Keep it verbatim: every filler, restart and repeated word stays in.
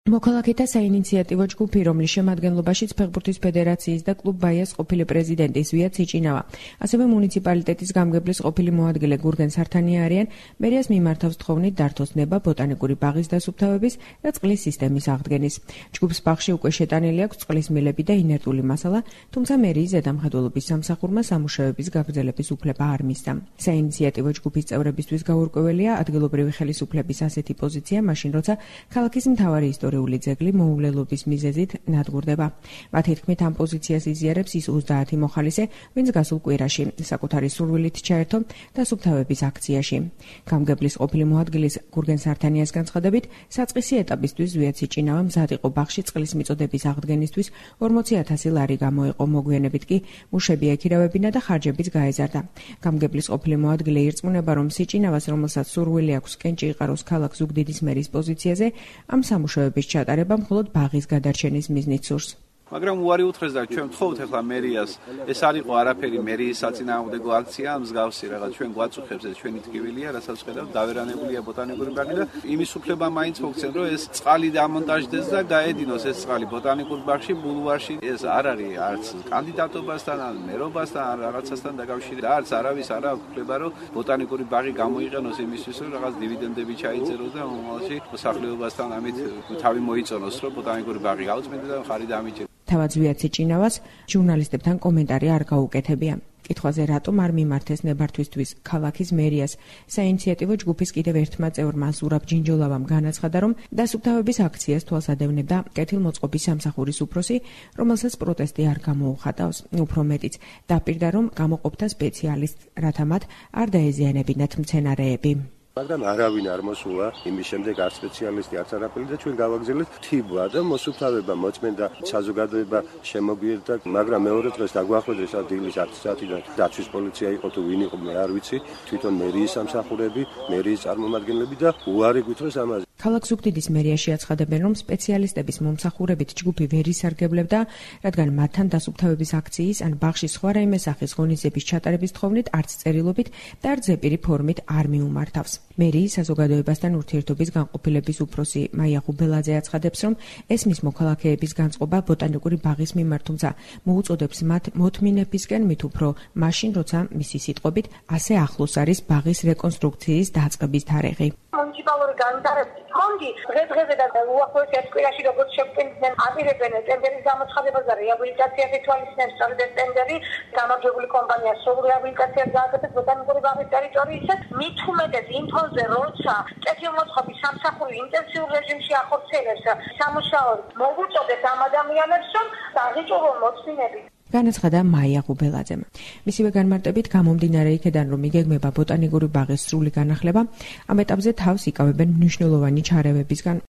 მოქალაქეთა საინიციატივო ჯგუფი, რომლის შემადგენლობაშიც ფეხბურთის ფედერაციის და კლუბ ბაიას ყოფილი პრეზიდენტი ზვია ციჭინავა, ასევე მუნიციპალიტეტის გამგებლის ყოფილი მოადგილე გურგენ სართანია არიან, მერიას მიმართავს თხოვნით დართოს ნება ბოტანიკური ბაღის დასუფთავების და წყლის სისტემის აღდგენის. ჯგუფს ბაღში უკვე შეტანილი აქვს წყლის მილები და ინერტული მასალა, თუმცა მერიის ზედამხედველობის სამსახურმა სამუშაოების გაგრძელების უფლება არ მისცა. საინიციატივო ჯგუფის წევრებისთვის გაურკვეველია ადგილობრივი ხელისუფლების ასეთი პოზიცია, მაშინ როცა ქალაქის მთავარი ისტორიული ძეგლი მოუვლელობის მიზეზით ნადგურდება. მათი თქმით, ამ პოზიციას იზიარებს ის ოცდაათი მოხალისე, ვინც გასულ კვირაში საკუთარი სურვილით ჩაერთო დასუფთავების აქციაში. გამგებლის ყოფილი მოადგილის გურგენ სართანიას განცხადებით, საწყისი ეტაპისთვის ზვია ციჭინავა მზად იყო ბაღში წყლის მიწოდების აღდგენისთვის ორმოცი ათასი ლარი გამოიყო, მოგვიანებით კი მუშები ეკირავებინა და ხარჯებიც გაეზარდა. გამგებლის ყოფილი მოადგილე ირწმუნება, რომ ციჭინავას, რომელსაც სურვილი აქვს კენჭი იყაროს ქალაქ ზუგდიდის მერის პოზიციაზე, ამ სამუშაოების ჩატარება მხოლოდ ბაღის გადარჩენის მიზნით სურს. მაგრამ უარი უთხრეს და ჩვენ ვთხოვთ ახლა მერიას, ეს არ იყო არაფერი მერიის საწინააღმდეგო აქცია, მსგავსი რაღაც ჩვენ გვაწუხებს, ეს ჩვენი ტკივილია, რასაც ხედავთ, დავერანებულია ბოტანიკური ბაღი და იმის უფლება მაინც მოგცენ, რომ ეს წყალი დამონტაჟდეს და გაედინოს ეს წყალი ბოტანიკურ ბაღში, ბულვარში. ეს არ არის არც კანდიდატობასთან, ან მერობასთან, ან რაღაცასთან დაკავშირებული და არც არავის არ აქვს უფლება, რომ ბოტანიკური ბაღი გამოიყენოს იმისთვის, რომ რაღაც დივიდენდები ჩაიწეროს და მომავალში მოსახლეობასთან ამით თავი მოიწონოს, რომ ბოტანიკური ბაღი გაუწმენდა და ხარი დამიჭირდა. თავად ზვია ციჭინავას ჟურნალისტებთან კომენტარი არ გაუკეთებია. კითხვაზე რატომ არ მიმართეს ნებართვისთვის ქალაქის მერიას, საინიციატივო ჯგუფის კიდევ ერთმა წევრმა ზურაბ ჯინჯოლავამ განაცხადა, რომ დასუფთავების აქციას თვალს ადევნებდა კეთილმოწყობის სამსახურის უფროსი, რომელსაც პროტესტი არ გამოუხატავს. უფრო მეტიც, დაპირდა, რომ გამოყოფდა სპეციალისტს, რათა მათ არ დაეზიანებინათ მცენარეები. მაგრამ არავინ არ მოსულა იმის შემდეგ არ სპეციალისტი არც არაფერი და ჩვენ გავაგზავნეთ თიბვა და მოსუფთავება მოწმენდა საზოგადოება შემოგვიერთა, მაგრამ მეორე დღეს დაგვახვედრეს დილის ათი საათიდან დაცვის პოლიცია იყო თუ ვინ იყო მე არ ვიცი, თვითონ მერიის სამსახურები, მერიის წარმომადგენლები და უარი გვითხრეს ამაზე. ქალაქ ზუგდიდის მერიაში აცხადებენ, რომ სპეციალისტების მომსახურებით ჯგუფი ვერ ისარგებლებდა, რადგან მათთან დასუფთავების აქციის ან ბაღში სხვა რაიმე სახის ღონისძიების ჩატარების თხოვნით არც წერილობით და არც ზეპირი ფორმით არ მიუმართავს. მერიის საზოგადოებასთან ურთიერთობის განყოფილების უფროსი მაია ღუბელაძე აცხადებს, რომ ესმის მოქალაქეების განწყობა ბოტანიკური ბაღის მიმართ, თუმცა მოუწოდებს მათ მოთმინებისკენ მით უფრო მაშინ, როცა მისი სიტყვებით ასე ახლოს არის ბაღის რეკონსტრუქციის დაწყების თარიღი. მუნიციპალური განვითარების ფონდი დღე-დღეზე და უახლოეს ერთ კვირაში როგორც შეგვიძლია აპირებენ ტენდერის გამოცხადებას და რეაბილიტაციას ითვალისწინებს, სწორედ ეს ტენდერი გამარჯვებული კომპანია სრულ რეაბილიტაციას გააკეთებს ბოტანიკური ბაღის ტერიტორიაზე. მით უმეტეს იმ ფონზე, როცა კეთილმოწყობის სამსახური ინტენსიურ რეჟიმში ახორციელებს სამუშაოებს, მოგუწოდეთ ამ ადამიანებს, რომ საღიჭურო მოწინებით განაცხადა მაია ღუბელაძემ. მისივე განმარტებით გამომდინარე იქედან, რომ იგეგმება ბოტანიკური ბაღის სრული განახლება, ამ ეტაპზე თავს იკავებენ მნიშვნელოვანი ჩარევებისგან,